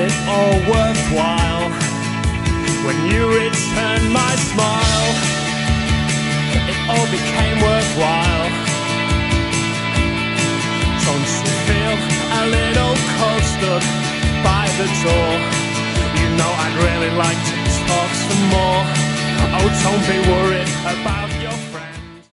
it all worthwhile? When you returned my smile, it all became worthwhile. Don't you feel a little cold stood by the door? You know I'd really like to talk some more. Oh, don't be worried about your